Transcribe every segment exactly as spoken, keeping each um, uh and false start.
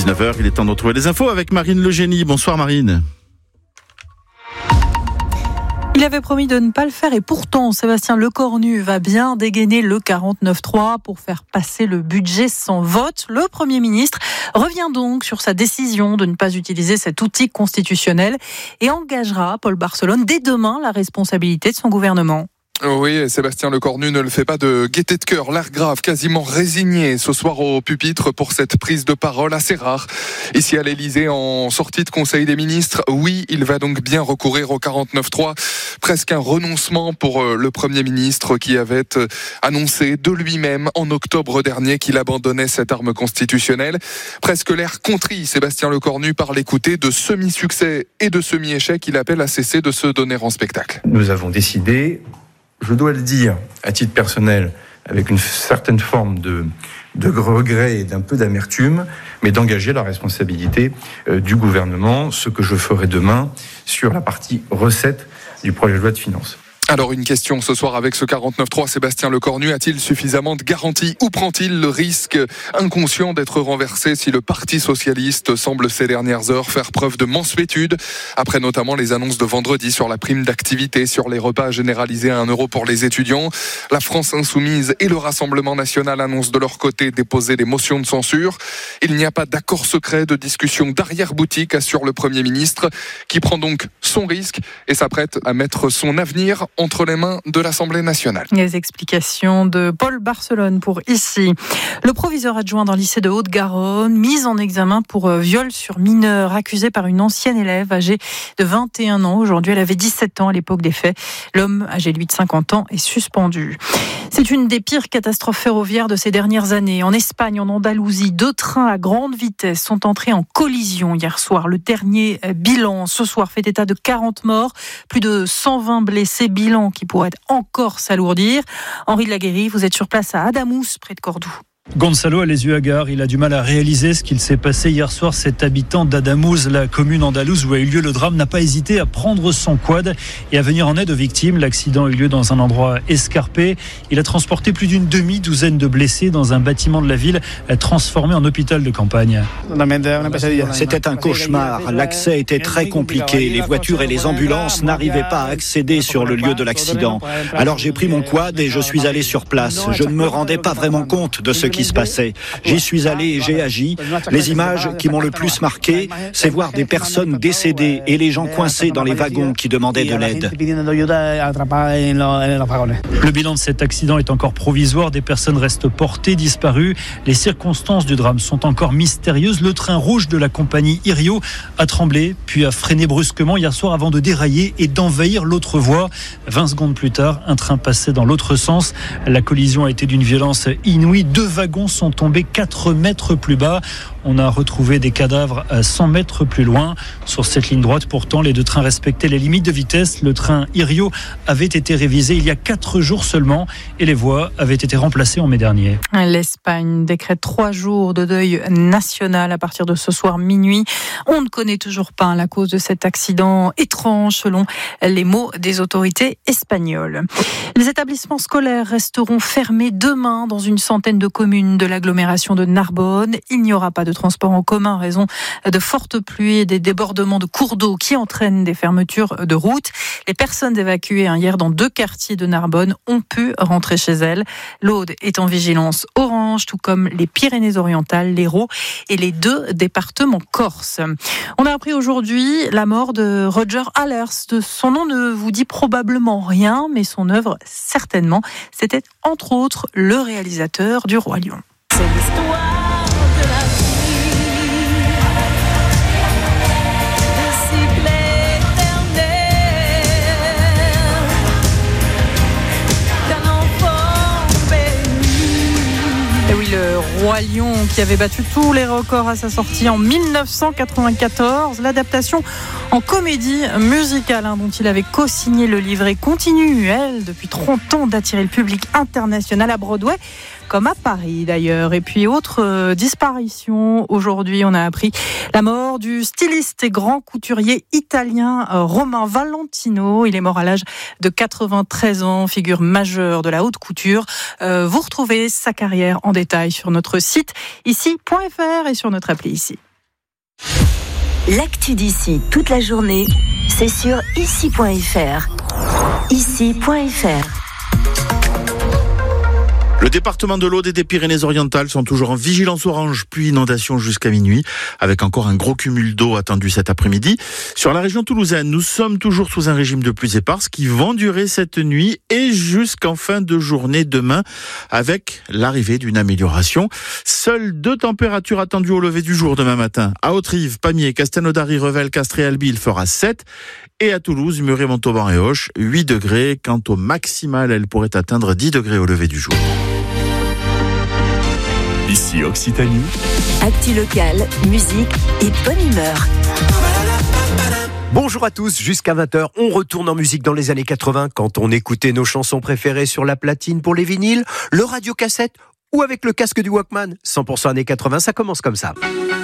dix-neuf heures, il est temps de retrouver les infos avec Marine Legénie. Bonsoir Marine. Il avait promis de ne pas le faire et pourtant Sébastien Lecornu va bien dégainer le quarante-neuf trois pour faire passer le budget sans vote. Le Premier ministre revient donc sur sa décision de ne pas utiliser cet outil constitutionnel et engagera Paul Barcelone dès demain la responsabilité de son gouvernement. Oui, Sébastien Lecornu ne le fait pas de gaieté de cœur, l'air grave, quasiment résigné ce soir au pupitre pour cette prise de parole assez rare. Ici à l'Elysée, en sortie de Conseil des ministres, oui, il va donc bien recourir au quarante-neuf trois. Presque un renoncement pour le Premier ministre qui avait annoncé de lui-même en octobre dernier qu'il abandonnait cette arme constitutionnelle. Presque l'air contrit, Sébastien Lecornu, par l'écouter de semi-succès et de semi-échec. Il appelle à cesser de se donner en spectacle. Nous avons décidé, je dois le dire, à titre personnel, avec une certaine forme de, de regret et d'un peu d'amertume, mais d'engager la responsabilité euh, du gouvernement, ce que je ferai demain sur la partie recette du projet de loi de finances. Alors une question ce soir avec ce quarante-neuf trois, Sébastien Lecornu a-t-il suffisamment de garanties ou prend-il le risque inconscient d'être renversé si le Parti Socialiste semble ces dernières heures faire preuve de mansuétude, après notamment les annonces de vendredi sur la prime d'activité, sur les repas généralisés à un euro pour les étudiants. La France Insoumise et le Rassemblement National annoncent de leur côté déposer des motions de censure. Il n'y a pas d'accord secret, de discussion d'arrière-boutique, assure le Premier ministre, qui prend donc son risque et s'apprête à mettre son avenir entre les mains de l'Assemblée nationale. Les explications de Paul Barcelone pour ici. Le proviseur adjoint d'un lycée de Haute-Garonne, mis en examen pour viol sur mineur, accusé par une ancienne élève âgée de vingt et un ans. Aujourd'hui, elle avait dix-sept ans à l'époque des faits. L'homme, âgé lui de cinquante ans, est suspendu. C'est une des pires catastrophes ferroviaires de ces dernières années. En Espagne, en Andalousie, deux trains à grande vitesse sont entrés en collision hier soir. Le dernier bilan ce soir fait état de quarante morts, plus de cent vingt blessés, bilan qui pourrait encore s'alourdir. Henri de Laguérie, vous êtes sur place à Adamous, près de Cordoue. Gonzalo a les yeux hagards, il a du mal à réaliser ce qu'il s'est passé hier soir. Cet habitant d'Adamous, la commune andalouse où a eu lieu le drame, n'a pas hésité à prendre son quad et à venir en aide aux victimes. L'accident a eu lieu dans un endroit escarpé. Il a transporté plus d'une demi-douzaine de blessés dans un bâtiment de la ville transformé en hôpital de campagne. C'était un cauchemar. L'accès était très compliqué. Les voitures et les ambulances n'arrivaient pas à accéder sur le lieu de l'accident. Alors j'ai pris mon quad et je suis allé sur place. Je ne me rendais pas vraiment compte de ce qui se passait. J'y suis allé et j'ai agi. Les images qui m'ont le plus marqué, c'est voir des personnes décédées et les gens coincés dans les wagons qui demandaient de l'aide. Le bilan de cet accident est encore provisoire. Des personnes restent portées disparues. Les circonstances du drame sont encore mystérieuses. Le train rouge de la compagnie Irio a tremblé, puis a freiné brusquement hier soir avant de dérailler et d'envahir l'autre voie. vingt secondes plus tard, un train passait dans l'autre sens. La collision a été d'une violence inouïe. Deux wagons sont tombés quatre mètres plus bas. On a retrouvé des cadavres à cent mètres plus loin. Sur cette ligne droite, pourtant, les deux trains respectaient les limites de vitesse. Le train Irio avait été révisé il y a quatre jours seulement et les voies avaient été remplacées en mai dernier. L'Espagne décrète trois jours de deuil national à partir de ce soir minuit. On ne connaît toujours pas la cause de cet accident étrange selon les mots des autorités espagnoles. Les établissements scolaires resteront fermés demain dans une centaine de communes de l'agglomération de Narbonne. Il n'y aura pas de transport en commun en raison de fortes pluies et des débordements de cours d'eau qui entraînent des fermetures de routes. Les personnes évacuées hier dans deux quartiers de Narbonne ont pu rentrer chez elles. L'Aude est en vigilance orange, tout comme les Pyrénées-Orientales, l'Hérault et les deux départements corses. On a appris aujourd'hui la mort de Roger Allers. Son nom ne vous dit probablement rien, mais son œuvre certainement. C'était entre autres le réalisateur du Roi Lion. C'est l'histoire de la vie, le sifflet éternel d'un enfant béni. Et oui, le Roi Lion qui avait battu tous les records à sa sortie en dix-neuf cent quatre-vingt-quatorze. L'adaptation en comédie musicale hein, dont il avait co-signé le livret continue, elle, depuis trente ans, d'attirer le public international à Broadway, comme à Paris d'ailleurs. Et puis autre euh, disparition, aujourd'hui on a appris la mort du styliste et grand couturier italien euh, Romain Valentino. Il est mort à l'âge de quatre-vingt-treize ans, figure majeure de la haute couture. Euh, vous retrouvez sa carrière en détail sur notre site ici point f r et sur notre appli ici. L'actu d'ici toute la journée, c'est sur ici point f r. ici point f r. Le département de l'Aude et des Pyrénées-Orientales sont toujours en vigilance orange, puis inondation jusqu'à minuit, avec encore un gros cumul d'eau attendu cet après-midi. Sur la région toulousaine, nous sommes toujours sous un régime de pluies éparses qui vont durer cette nuit et jusqu'en fin de journée demain, avec l'arrivée d'une amélioration. Seules deux températures attendues au lever du jour demain matin. À Haute-Rive, Pamiers, Castelnaudary, Revel, Castres et Albi, il fera sept. Et à Toulouse, Muret, Montauban et Auch, huit degrés. Quant au maximal, elle pourrait atteindre dix degrés au lever du jour. Ici Occitanie. Actu locale, musique et bonne humeur. Bonjour à tous, jusqu'à vingt heures, on retourne en musique dans les années quatre-vingts quand on écoutait nos chansons préférées sur la platine pour les vinyles, le radiocassette ou avec le casque du Walkman. cent pour cent années quatre-vingts, ça commence comme ça.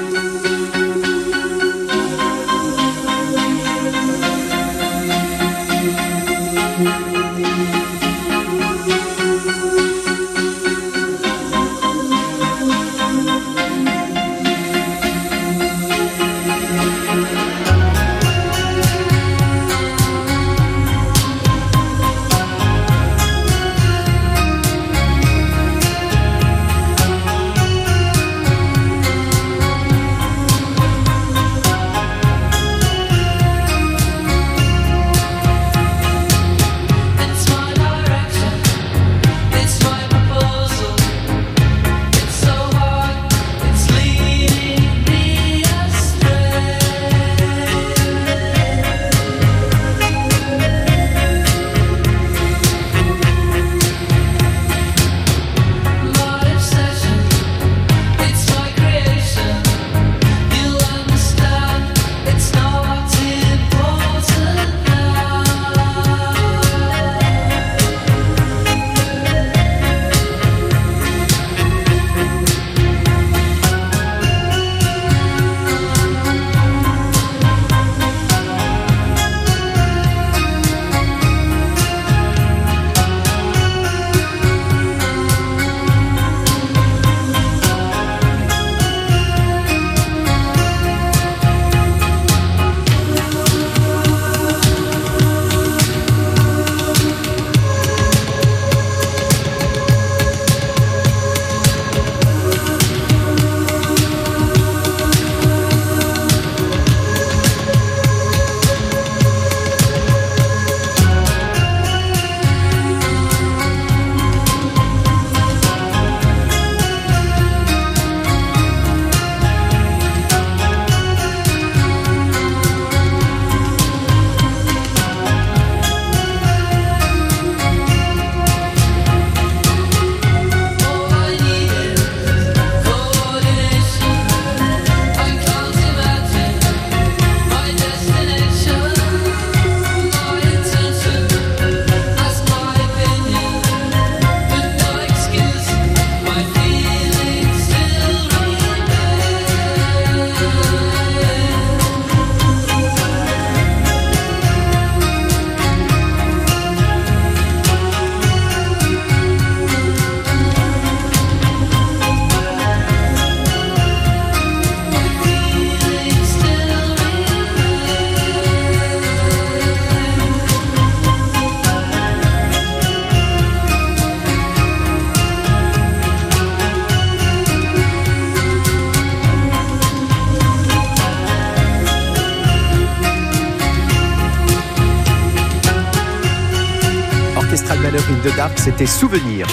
In the Dark, c'était Souvenir.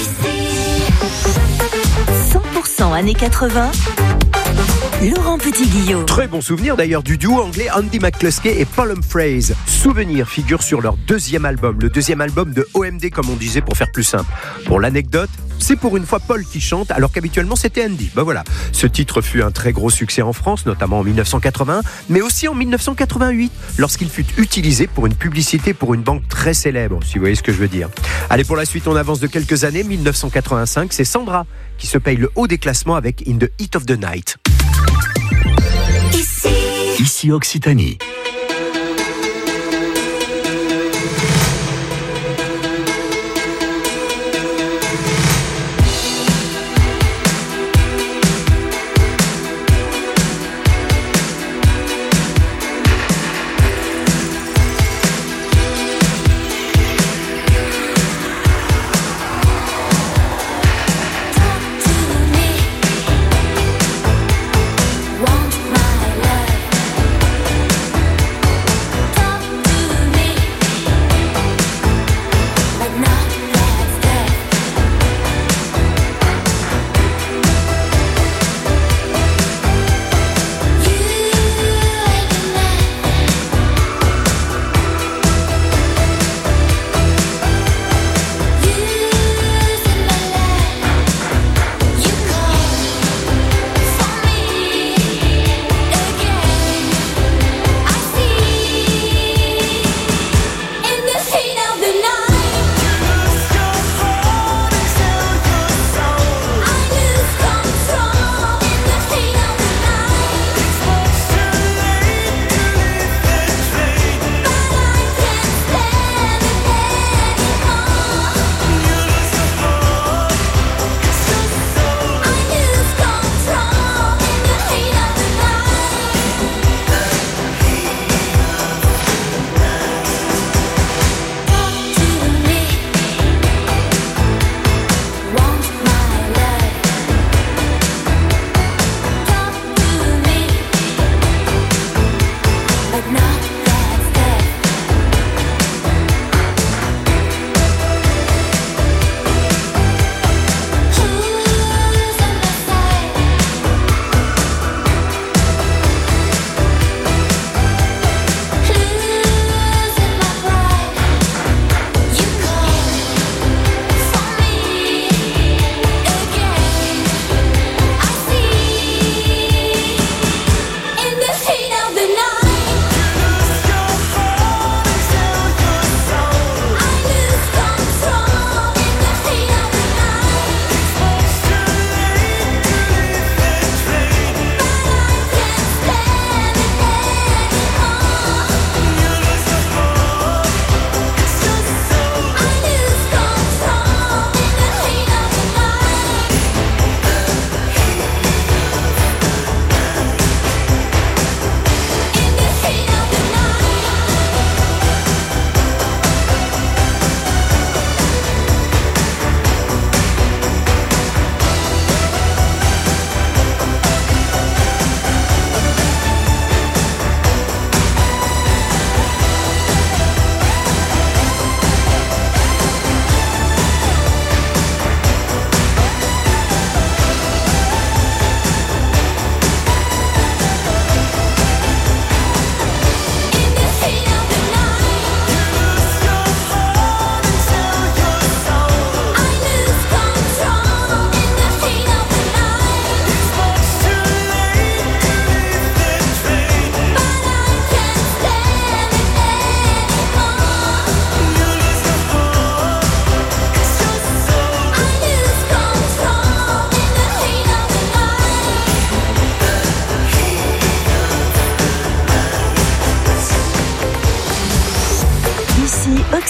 cent pour cent années quatre-vingts, Laurent Petit-Guillaume. Très bon souvenir d'ailleurs du duo anglais Andy McCluskey et Paul Humphreys. Souvenir figure sur leur deuxième album, le deuxième album de O M D comme on disait pour faire plus simple. Pour l'anecdote, c'est pour une fois Paul qui chante alors qu'habituellement c'était Andy. Ben voilà, ce titre fut un très gros succès en France, notamment en dix-neuf cent quatre-vingts, mais aussi en dix-neuf cent quatre-vingt-huit, lorsqu'il fut utilisé pour une publicité pour une banque très célèbre, si vous voyez ce que je veux dire. Allez, pour la suite, on avance de quelques années, dix-neuf cent quatre-vingt-cinq, c'est Sandra qui se paye le haut des classements avec In the Heat of the Night. Ici, Ici Occitanie.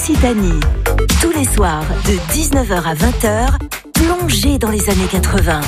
Occitanie. Tous les soirs, de dix-neuf heures à vingt heures, plongez dans les années quatre-vingts.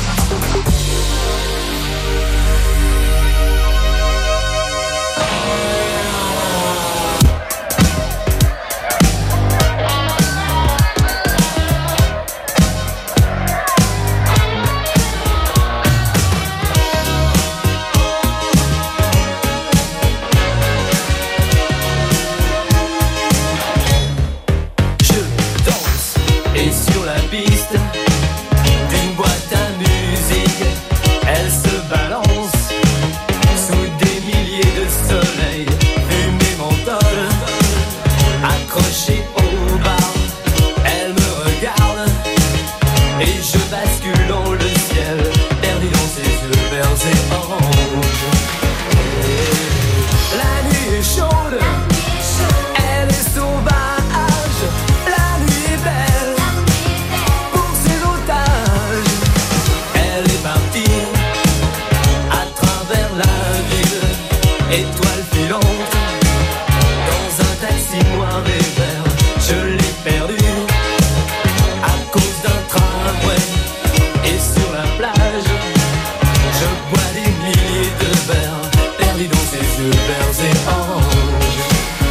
Étoile filante, dans un taxi noir et vert, je l'ai perdu à cause d'un tramway. Et sur la plage, je bois des milliers de verres, perdu dans ses yeux verts et oranges.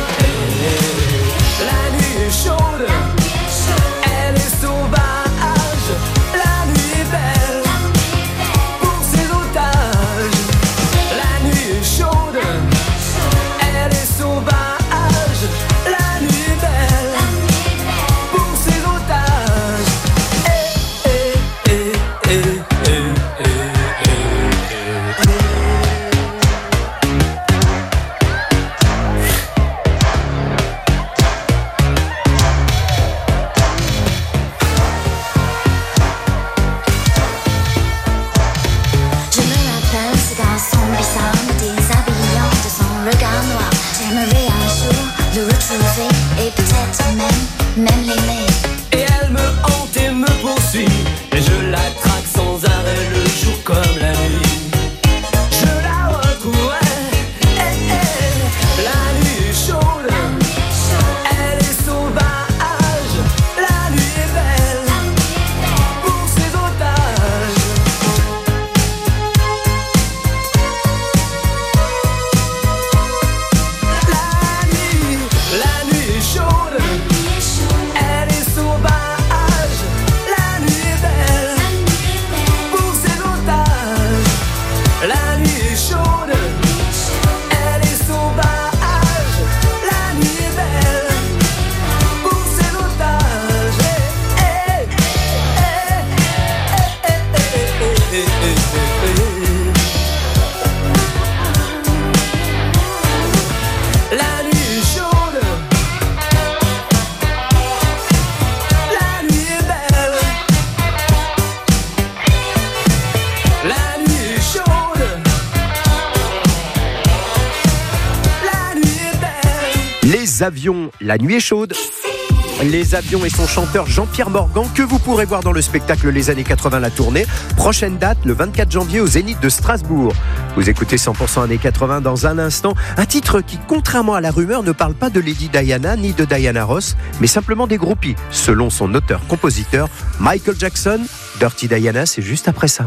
Et la nuit est chaude, elle est sauvage, la nuit est belle pour ses otages. La nuit est chaude. Même l'aimer. Et elle me hante et me poursuit, et je la traque sans arrêt le jour comme la nuit. Je la retrouverai, eh, eh. La nuit est chaude, elle est sauvage, la nuit est belle pour ses otages. La nuit, la nuit est chaude. Les Avions, la nuit est chaude. Les Avions et son chanteur Jean-Pierre Morgan, que vous pourrez voir dans le spectacle Les années quatre-vingts, la tournée. Prochaine date, le vingt-quatre janvier au Zénith de Strasbourg. Vous écoutez cent pour cent années quatre-vingts dans un instant. Un titre qui, contrairement à la rumeur, ne parle pas de Lady Diana ni de Diana Ross, mais simplement des groupies, selon son auteur-compositeur Michael Jackson. Dirty Diana, c'est juste après ça.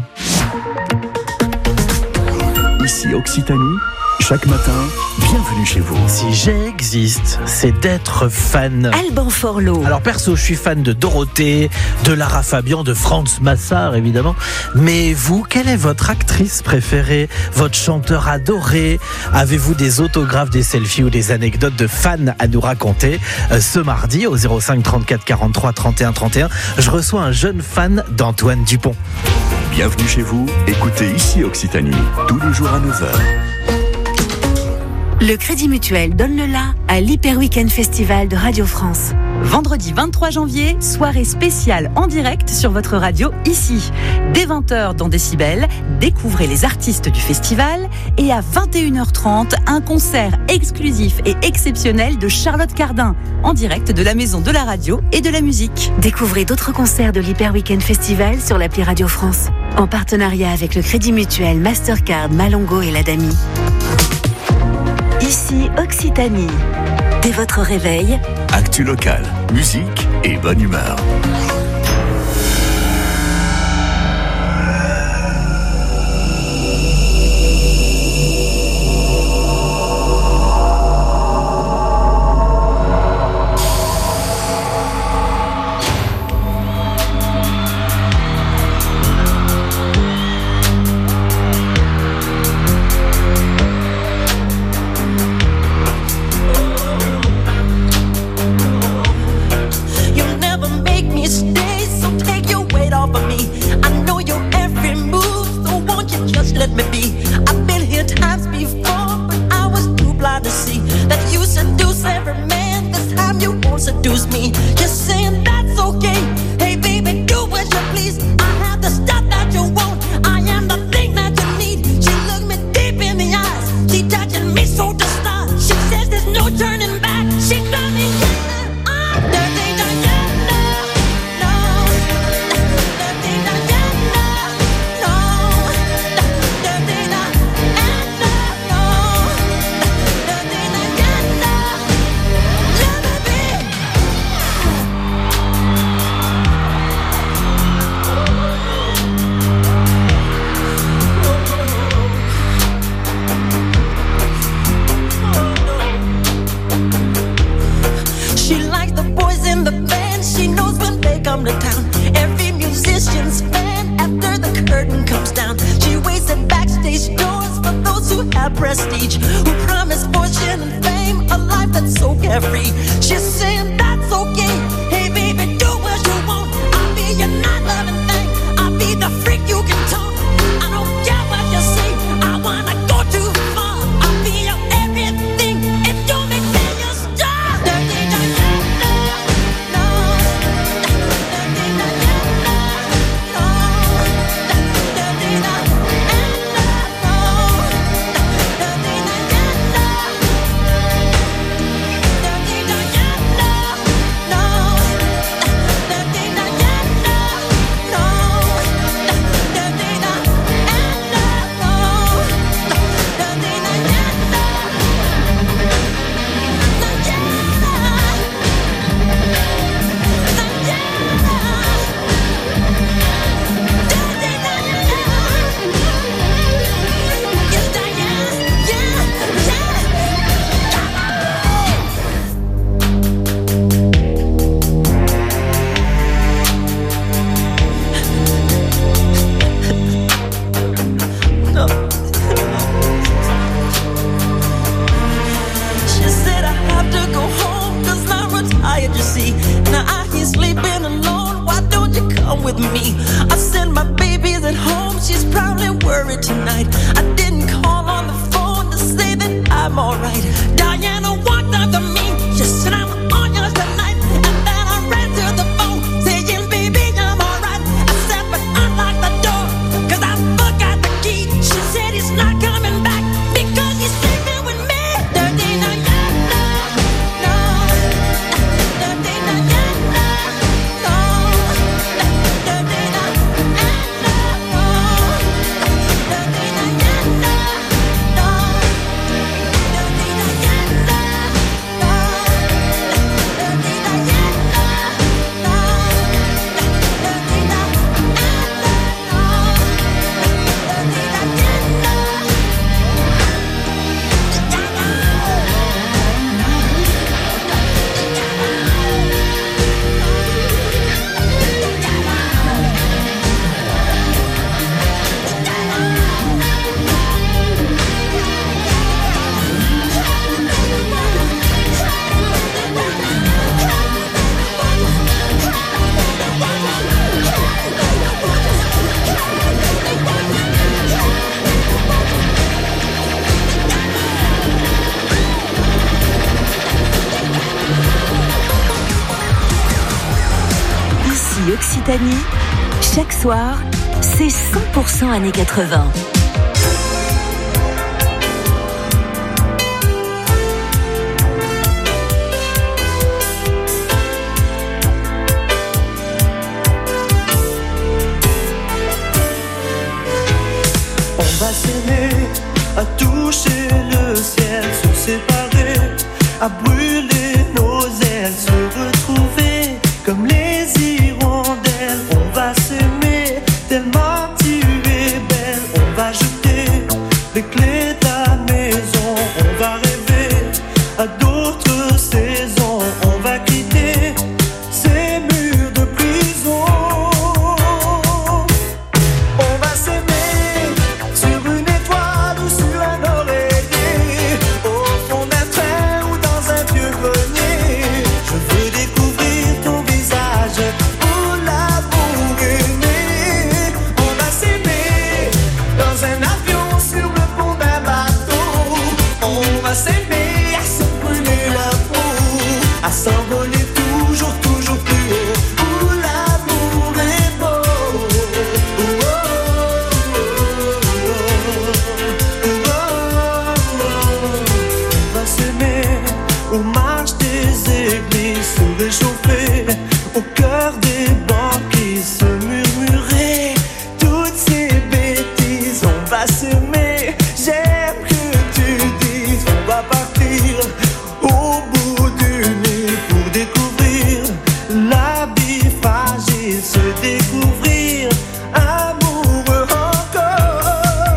Ici Occitanie. Chaque matin, bienvenue chez vous. Si j'existe, c'est d'être fan. Alban Forlot. Alors perso, je suis fan de Dorothée, de Lara Fabian, de Franz Massard évidemment. Mais vous, quelle est votre actrice préférée, votre chanteur adoré? Avez-vous des autographes, des selfies ou des anecdotes de fans à nous raconter? euh, Ce mardi au zéro cinq trente-quatre quarante-trois trente et un trente et un, je reçois un jeune fan d'Antoine Dupont. Bienvenue chez vous. Écoutez Ici Occitanie, tous les jours à neuf heures. Le Crédit Mutuel donne le la à l'Hyper Weekend Festival de Radio France. Vendredi vingt-trois janvier, soirée spéciale en direct sur votre radio ici. Dès vingt heures dans Décibel, découvrez les artistes du festival et à vingt et une heures trente, un concert exclusif et exceptionnel de Charlotte Cardin en direct de la Maison de la Radio et de la Musique. Découvrez d'autres concerts de l'Hyper Weekend Festival sur l'appli Radio France en partenariat avec le Crédit Mutuel, Mastercard, Malongo et l'Adami. Ici Occitanie. Dès votre réveil, Actu locale, musique et bonne humeur. Seduce me, just saying that's okay. Hey baby, do as you please. I have the stuff that you want. I am the thing that you need. She looked me deep in the eyes. She touching me so to start. She says there's no turning back. She got me yeah, I'm dirty Diana. No, dirty Diana. No, dirty Diana. No, dirty Diana. Let me be. She likes the boys in the band. She knows when they come to town. Every musician's fan after the curtain comes down. She waits at backstage doors for those who have prestige, who promise fortune and fame, a life that's so carefree. She's saying that's okay. Hey baby, do what you want. I'll be your not loving thing. I'll be the freak you can talk. I don't care what you say. I wanna go too far. I'll be your everything. If you make me your star. Dirty Diana. No. Dirty Diana. No. Dirty Diana. No. Dirty Diana. Dirty Diana. No. Dirty Diana. No. Dirty Diana. No. Dirty She said I have to go home, cause I'm retired, you see. Now I ain't sleeping alone, why don't you come with me? I said my baby's at home, she's probably worried tonight. I didn't call on the phone to say that I'm alright. Diana walked up to me, she said I'm on yours tonight. And then I ran to the phone, saying baby I'm alright. I said but unlock the door, cause I forgot the key. She said he's not coming back, because he's sleeping with me. Dirty Diana, no. Dirty Diana, no. Dirty Diana, no. Dirty Diana, no. Dirty Diana, no. Dirty Diana, no. Dirty Ici Occitanie, chaque soir, c'est cent pour cent années quatre-vingts. On va s'aimer, à toucher le ciel, se séparer, à brûler nos ailes. s'aimer. J'aime que tu dises on va partir au bout d'une nuit pour découvrir la vie fragile, se découvrir amoureux encore.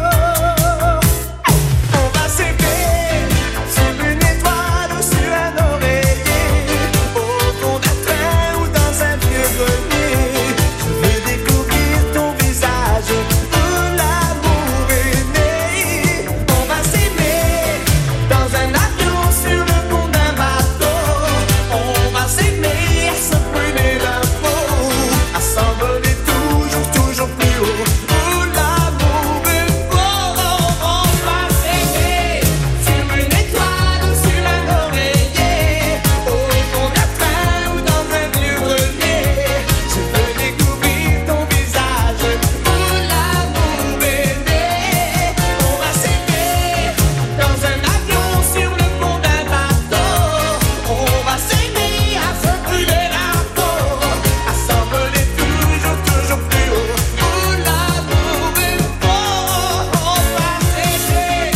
On va s'aimer sur une étoile ou sur un oreiller, au fond d'un train ou dans un vieux grenier. Je veux découvrir ton visage où l'amour est né. On va s'aimer dans un avion sur le pont d'un bateau. On va s'aimer à se brûler la peau, à s'envoler toujours, toujours plus haut où l'amour est fort. On va s'aimer sur une étoile ou sur un oreiller, au fond d'un train ou dans un vieux grenier. Je veux découvrir ton visage où l'amour est né. On va s'aimer dans un avion sur le pont d'un bateau. On va s'aimer à se brûler la peau, à s'envoler toujours, toujours plus haut où l'amour est fort. On va s'aimer.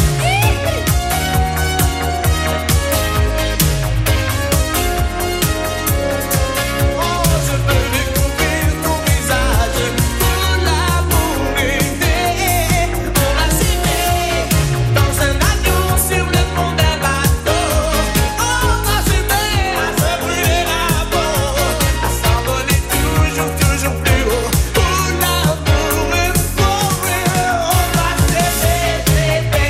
Oh, je veux découvrir ton visage où l'amour est né. On va s'aimer dans un avion sur le pont d'un bateau. On va s'aimer à se brûler la peau, à s'envoler toujours, toujours plus haut où l'amour est fort. On va s'aimer, bébé.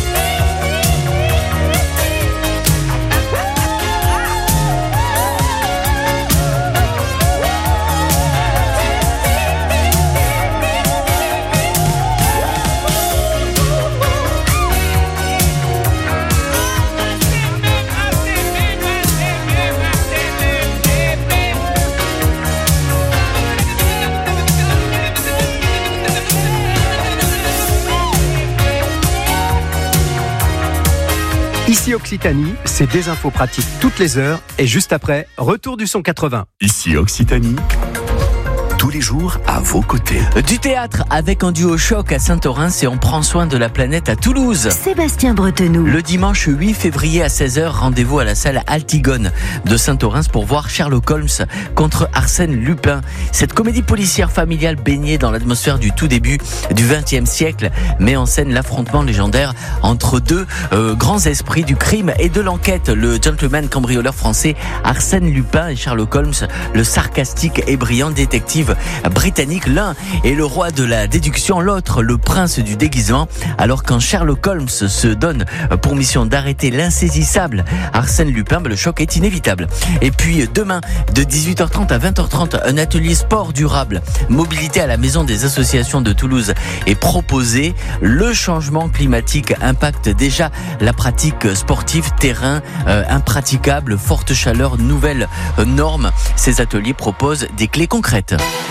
Ici Occitanie, c'est des infos pratiques toutes les heures et juste après, retour du son quatre-vingts. Ici Occitanie, tous les jours à vos côtés. Du théâtre avec un duo choc à Saint-Orens et on prend soin de la planète à Toulouse. Sébastien Bretenoux. Le dimanche huit février à seize heures, rendez-vous à la salle Altigone de Saint-Orens pour voir Sherlock Holmes contre Arsène Lupin. Cette comédie policière familiale baignée dans l'atmosphère du tout début du vingtième siècle met en scène l'affrontement légendaire entre deux euh, grands esprits du crime et de l'enquête. Le gentleman cambrioleur français Arsène Lupin et Sherlock Holmes, le sarcastique et brillant détective britannique. L'un est le roi de la déduction, l'autre le prince du déguisement. Alors quand Sherlock Holmes se donne pour mission d'arrêter l'insaisissable Arsène Lupin, le choc est inévitable. Et puis demain de dix-huit heures trente à vingt heures trente, un atelier sport durable, mobilité à la maison des associations de Toulouse est proposé. Le changement climatique impacte déjà la pratique sportive, terrain euh, impraticable, forte chaleur, nouvelles euh, normes. Ces ateliers proposent des clés concrètes.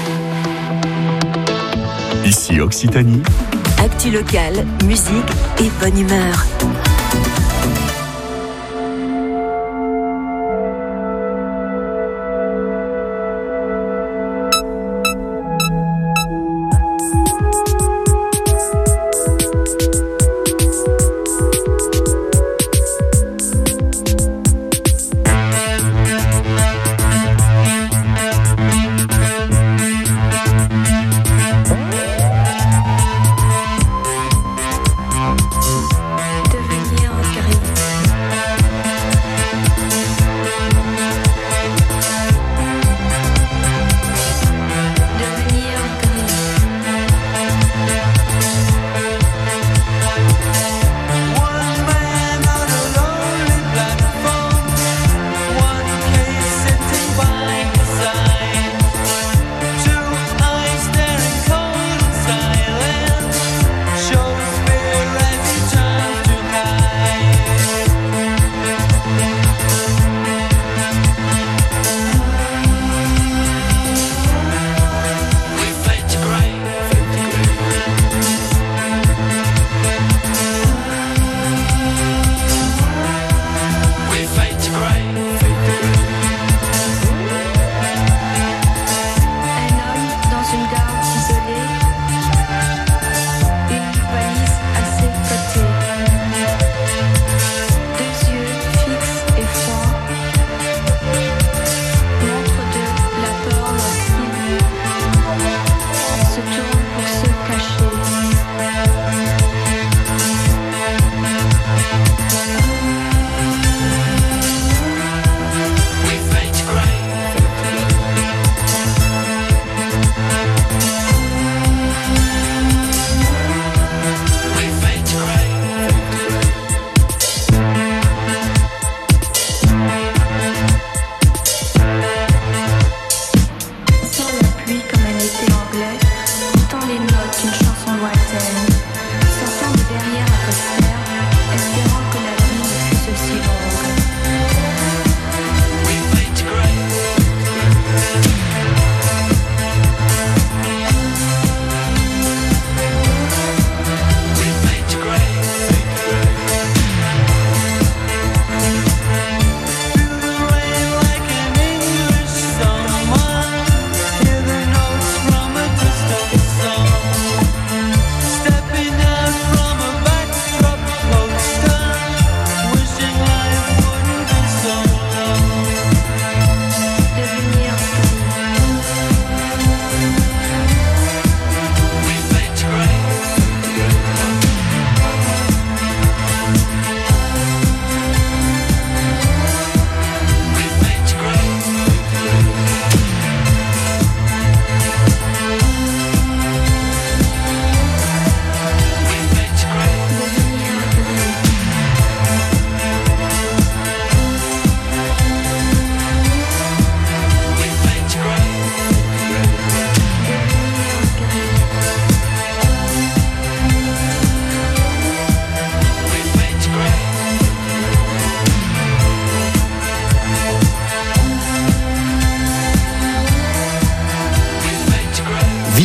Ici Occitanie, Actu locale, musique et bonne humeur.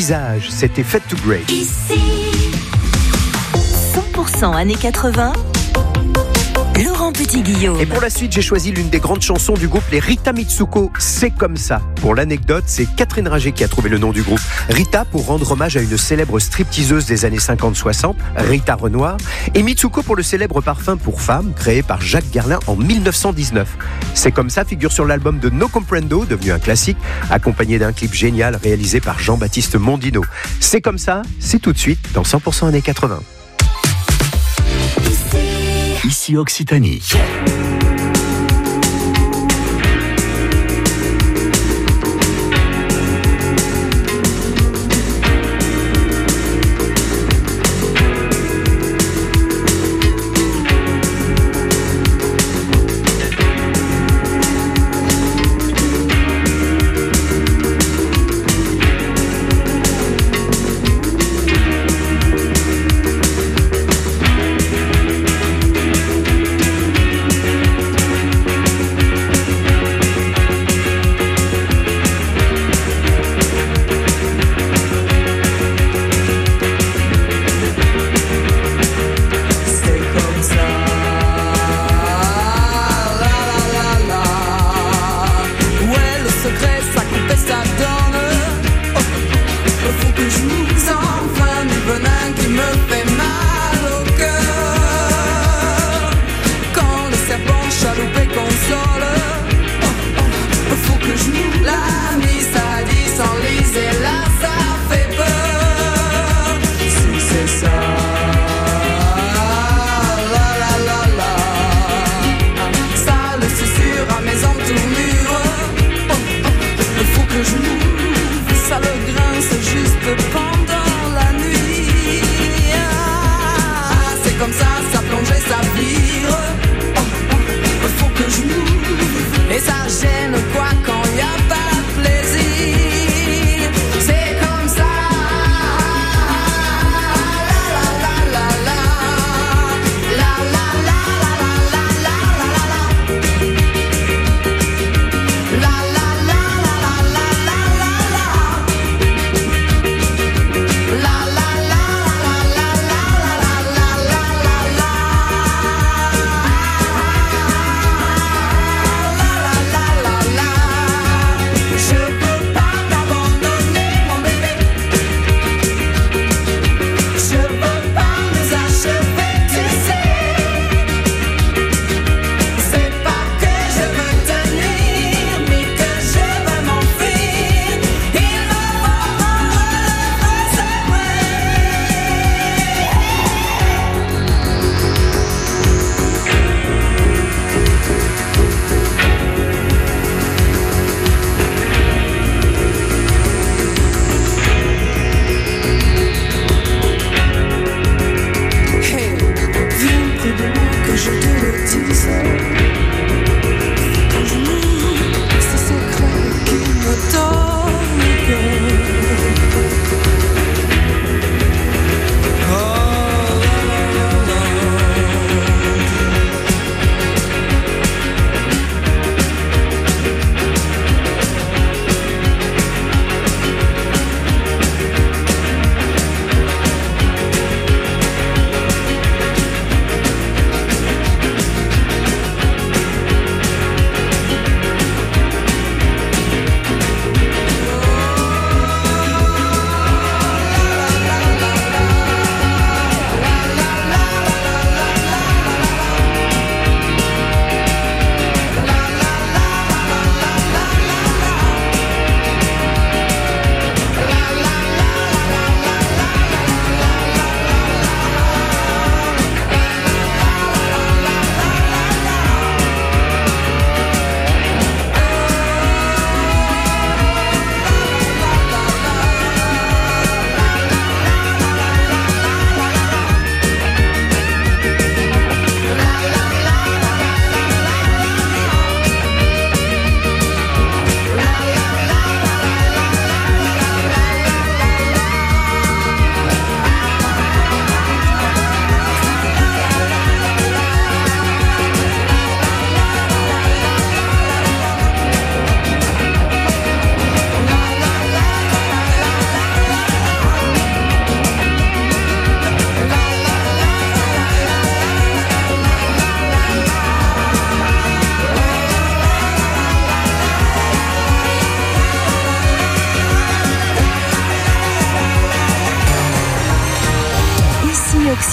visage, c'était Fade to Grey. Ici, cent pour cent années quatre-vingts, Laurent Petit-Guillaume. Et pour la suite, j'ai choisi l'une des grandes chansons du groupe, les Rita Mitsuko, C'est comme ça. Pour l'anecdote, c'est Catherine Ringer qui a trouvé le nom du groupe. Rita pour rendre hommage à une célèbre stripteaseuse des années cinquante soixante, Rita Renoir, et Mitsuko pour le célèbre parfum pour femmes créé par Jacques Guerlain en mille neuf cent dix-neuf. C'est comme ça figure sur l'album de No Comprendo, devenu un classique, accompagné d'un clip génial réalisé par Jean-Baptiste Mondino. C'est comme ça, c'est tout de suite dans cent pour cent années quatre-vingts. Ici Occitanie.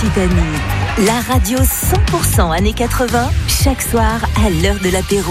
Occitanie. La radio cent pour cent années quatre-vingts, chaque soir à l'heure de l'apéro.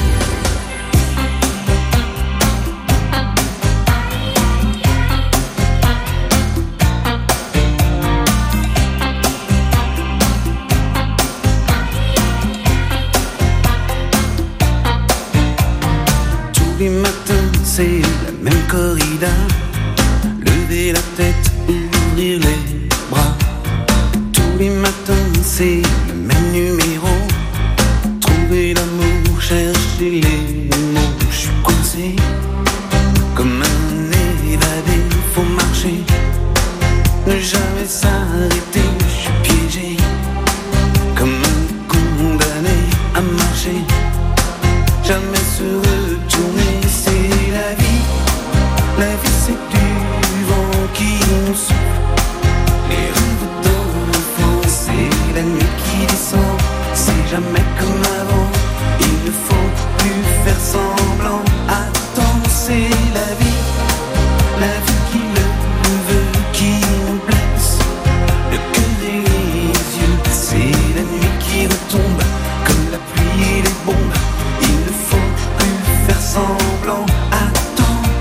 Tous les matins, c'est la même corrida. Lever la tête, ouvrir les bras. Tous les matins, c'est le même numéro. Trouver l'amour, chercher les mots. Je suis coincé, comme un évadé. Faut marcher, ne jamais s'arrêter. Je suis piégé, comme un condamné à marcher. Jamais se retourner, c'est la vie. La vie, c'est du vent qui nous souffle. Les rêves d'enfants, c'est la nuit qui descend. C'est jamais comme avant, il ne faut plus faire semblant. Attends, c'est la vie. La vie qui le veut, qui nous blesse. Le cœur et les yeux, c'est la nuit qui retombe. Comme la pluie et les bombes, il ne faut plus faire semblant. Attends.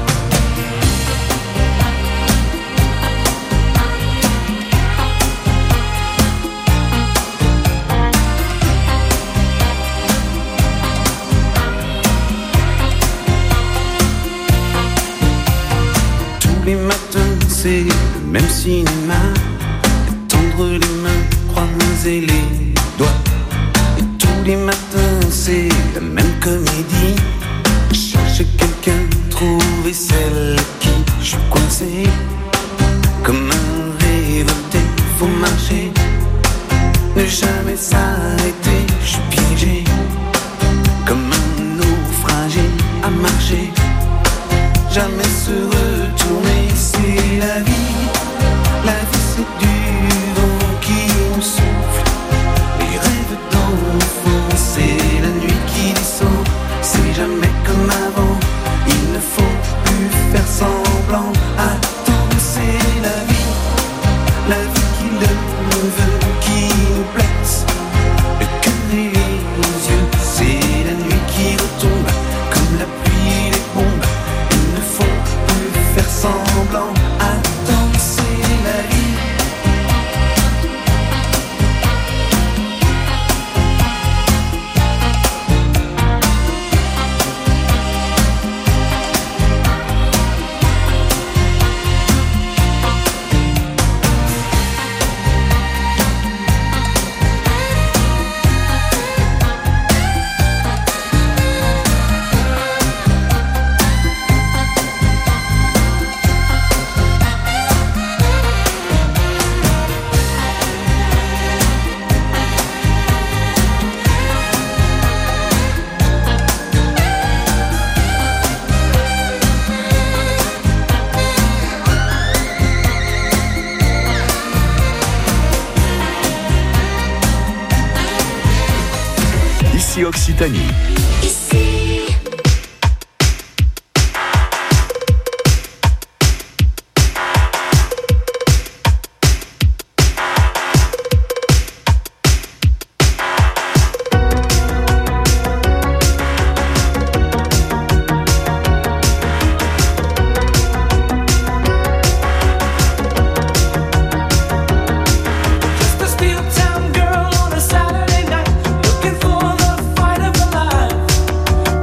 Tous les matins, c'est le même cinéma. Tendre les mains, croiser les doigts. Et tous les matins, c'est la même comédie. Chercher quelqu'un, trouver celle qui. Je suis coincé, comme un révolté. Faut marcher, ne jamais s'arrêter. Je suis piégé, comme un naufragé à marcher. Jamais se retourner, c'est la vie. La vie, c'est du vent qui nous souffle. Les rêves d'enfants, c'est la nuit qui descend. C'est jamais comme avant, il ne faut plus faire semblant. Attends, c'est la vie. La vie qui le veut, qui nous blesse. Le cœur et les yeux, c'est la nuit qui retombe. Comme la pluie et les bombes, il ne faut plus faire semblant. Attends, c'est la vie. Ici Occitanie. Town girl on a Saturday night, looking for the fight of her life.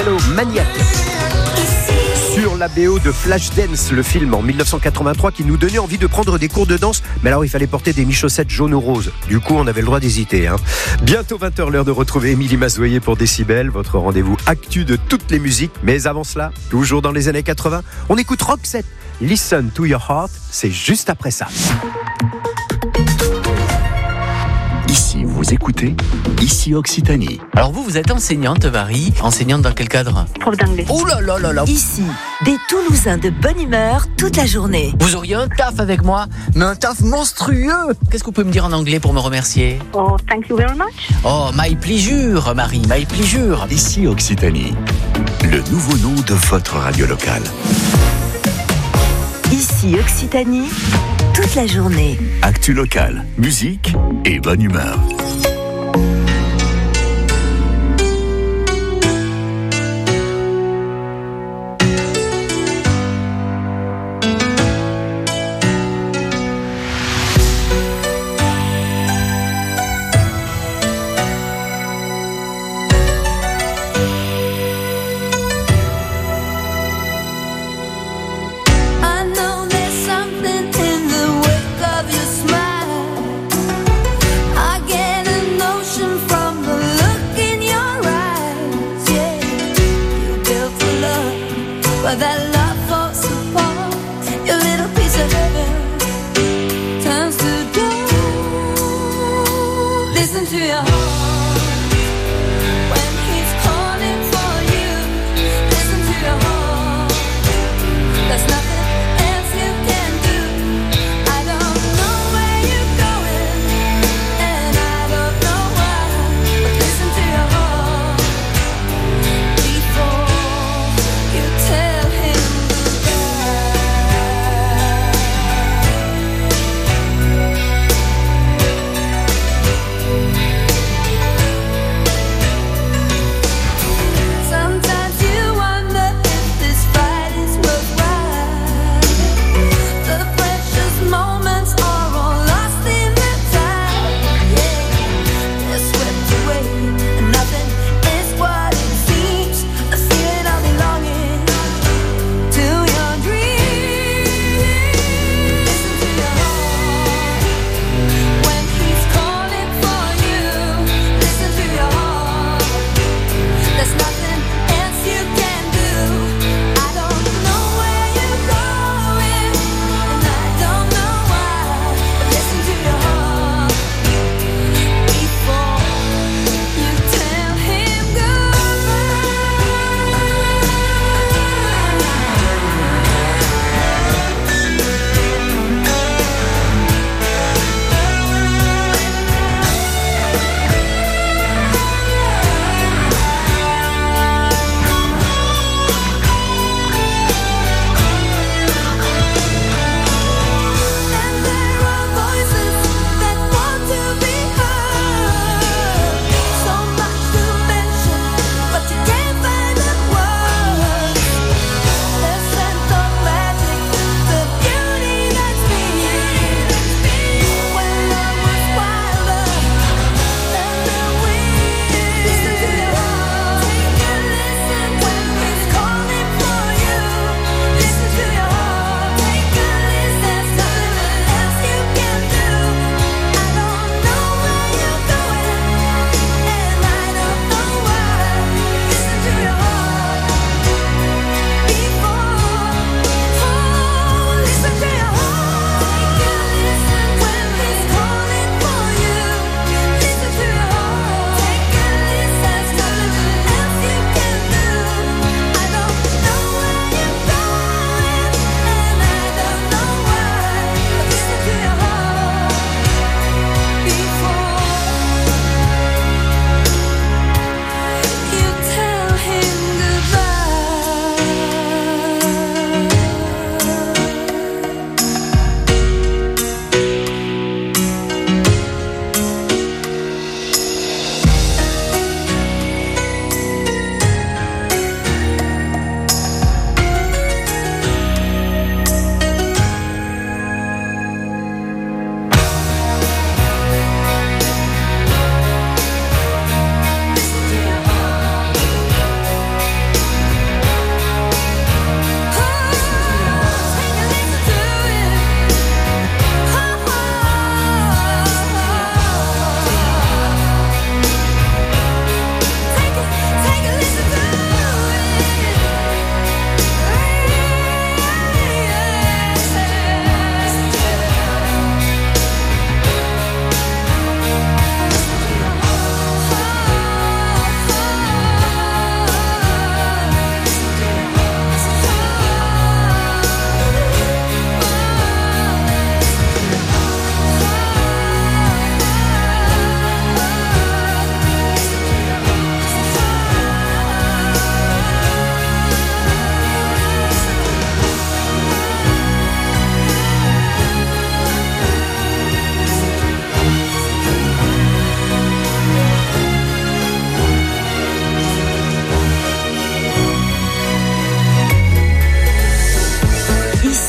Marshmallow Maniac. Sur la B O de Flashdance, le film en mille neuf cent quatre-vingt-trois qui nous donnait envie de prendre des cours de danse, mais alors il fallait porter des mi-chaussettes jaunes ou roses. Du coup, on avait le droit d'hésiter. Hein. Bientôt vingt heures, l'heure de retrouver Émilie Mazoyer pour Décibel, votre rendez-vous actu de toutes les musiques. Mais avant cela, toujours dans les années quatre-vingts, on écoute Roxette. Listen to your heart, c'est juste après ça. Ici, vous écoutez, ici Occitanie. Alors vous, vous êtes enseignante, Marie. Enseignante dans quel cadre? Prof d'anglais. Oh là là là là. Ici, des Toulousains de bonne humeur toute la journée. Vous auriez un taf avec moi, mais un taf monstrueux. Qu'est-ce que vous pouvez me dire en anglais pour me remercier? Oh, thank you very much. Oh, my pleasure, Marie, my pleasure. Ici Occitanie, le nouveau nom de votre radio locale. Ici Occitanie, toute la journée. Actu locale, musique et bonne humeur. Something in the wake of your smile. I get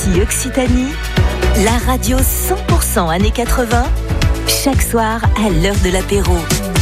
Ici Occitanie, la radio cent pour cent années quatre-vingts, chaque soir à l'heure de l'apéro.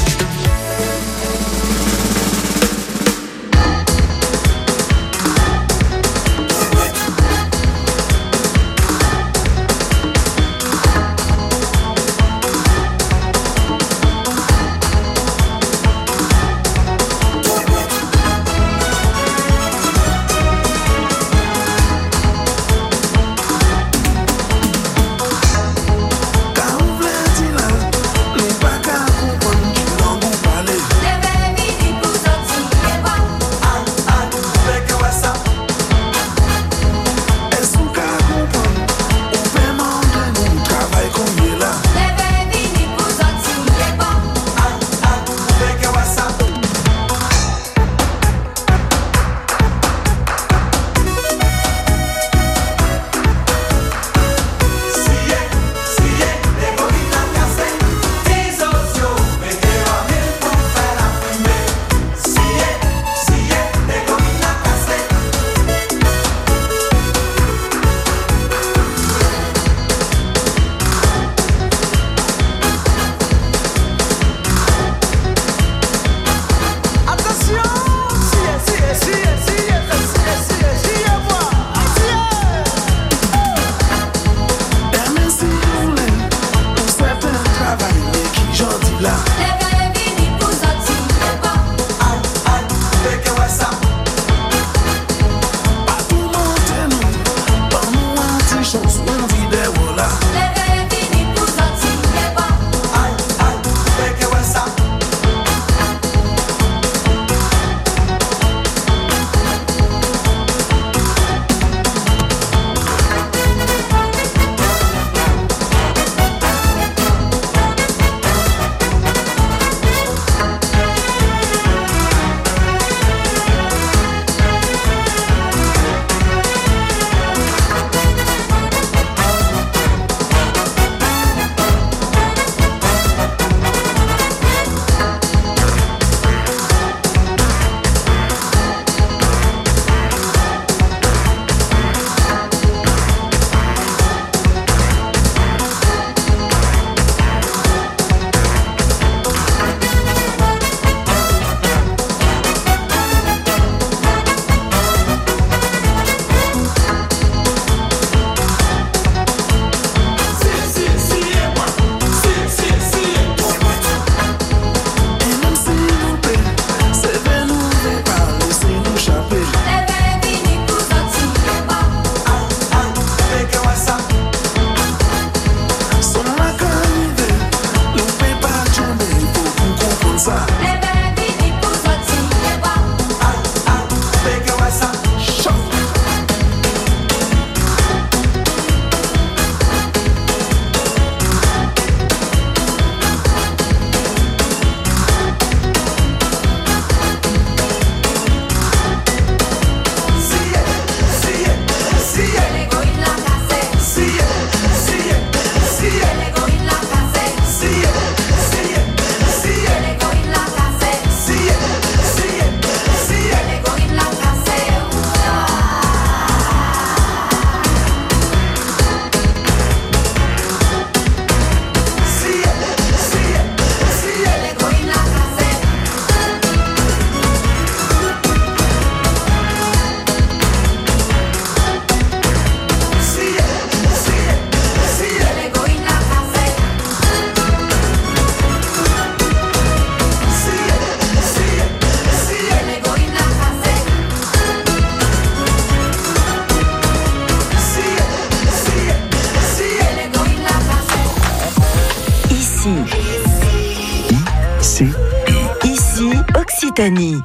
Occitanie.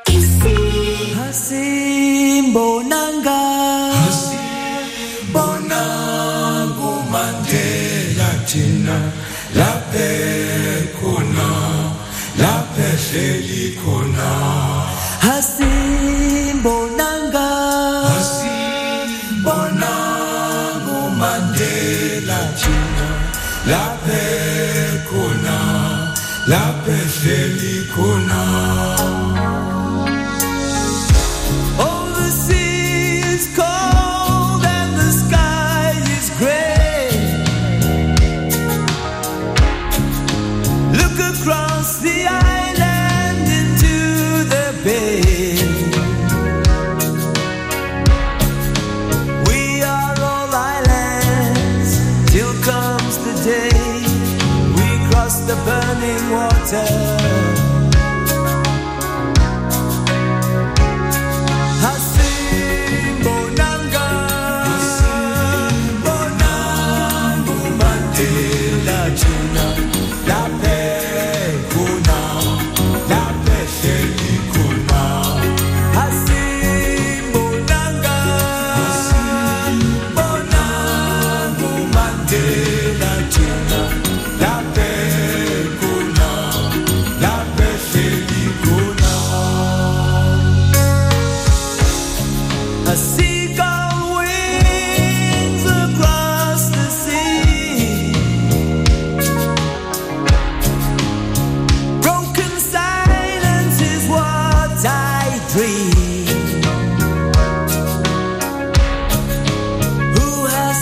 Hasim bonanga, bonangu Mandela tina, la paix kona, la paix chérie kona. Hasim bonanga, Hasim bonangu Mandela tina, la paix kona, la paix chérie kona. Oh, the sea is cold and the sky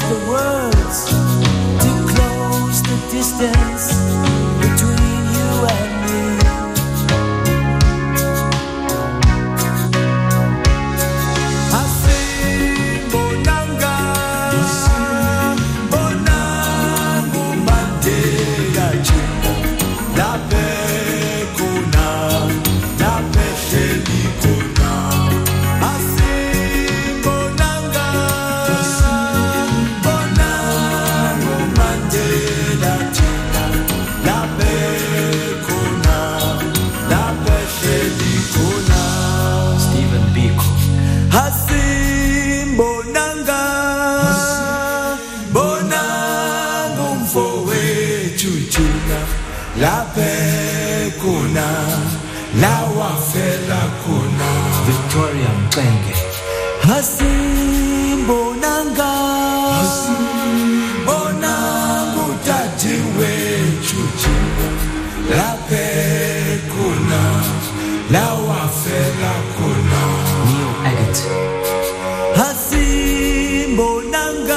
the words to close the distance between you and me. I sing Bonanga, Bonango Mandela Jina, La Pekuna, La Peshelikuna. I sing Bonanga, Bonango Mandela Jina, La Pekuna, La Peshelikuna. Stephen Biko. Hasim Bonanga, Bonango Mfowethu Jina, La Pekuna, La Wafela Kuna. Victoria Mbenge. Hasim Bonanga, Bonango Tati Wethu Jina, La Pekuna, La Wafela Kuna. Neo Agate. Hasim Bonanga,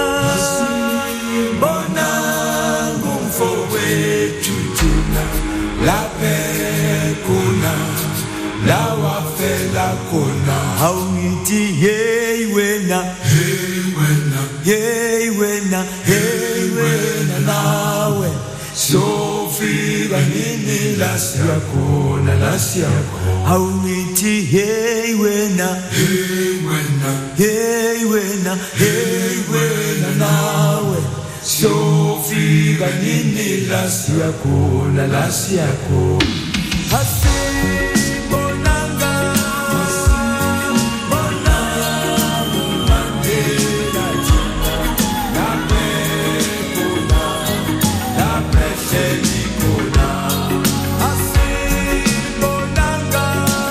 Bonango Mfowethu Jina, La Pekuna, La Wafela Kuna. Awiti hey wena, hey wena, hey wena, hey wena nawe. Sofika nini lasi yako na lasi yako. Awiti hey wena, hey wena, hey wena, hey wena nawe. Sofika nini lasi yako na lasi yako. Hasim Bonanga, Bonango Mandela Jina, La Pekuna, La Peshelikuna. Hasim Bonanga,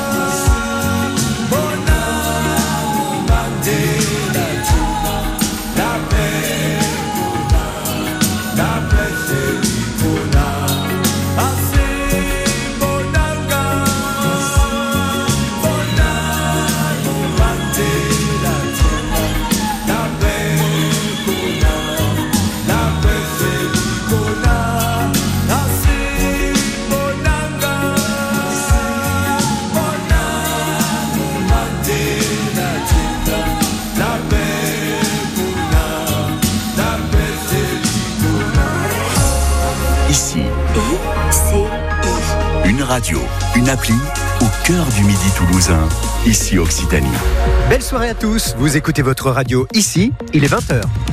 Bonango Mandela Jina, La Pekuna, La Peshelikuna. Hasim Bonanga, Bonango Mandela Jina, La Pekuna, La Peshelikuna. Hasim Bonanga, Bonango Mandela Jina, La Pekuna, La Peshelikuna. Ici, Et c'est une radio, une appli au cœur du midi toulousain. Ici Occitanie. Belle soirée à tous, vous écoutez votre radio ici, il est vingt heures.